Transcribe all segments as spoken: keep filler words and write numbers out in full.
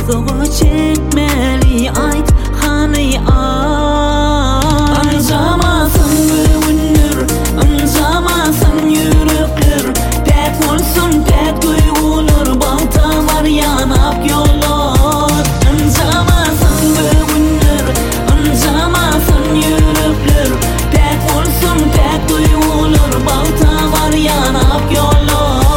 Buzoğa çekmeli ayt hani ay. Anzamasın bugünler, anzamasın yürekler. Pek olsun pek duygular, baltalar yanap yollar. Anzamasın bugünler, anzamasın yürekler. Pek olsun pek duygular, baltalar yanap yollar.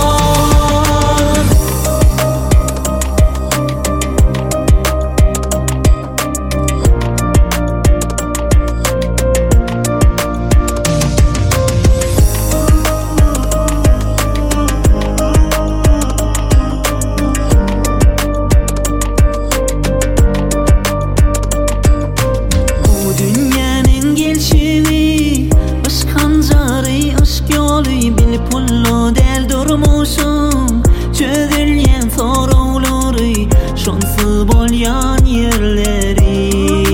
Bilip pullu del durmuşum, çözülyen soruları, şonsu bolyan yerleri.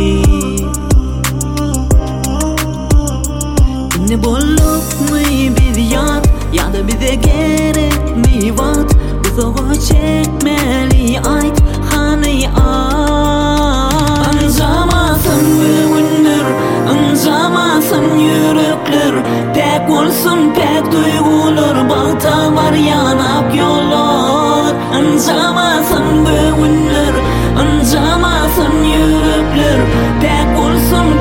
Ne bolluk mu biz yat, ya da bize gerek mi vat? Buzoğa çekmeli ayt hani ay. Anzamasın bugünler, anzamasın yürekler. Pek olsun pek duygular, baltalar yanap yollar. Anzamasın bugünler, anzamasın yürekler. Pek olsun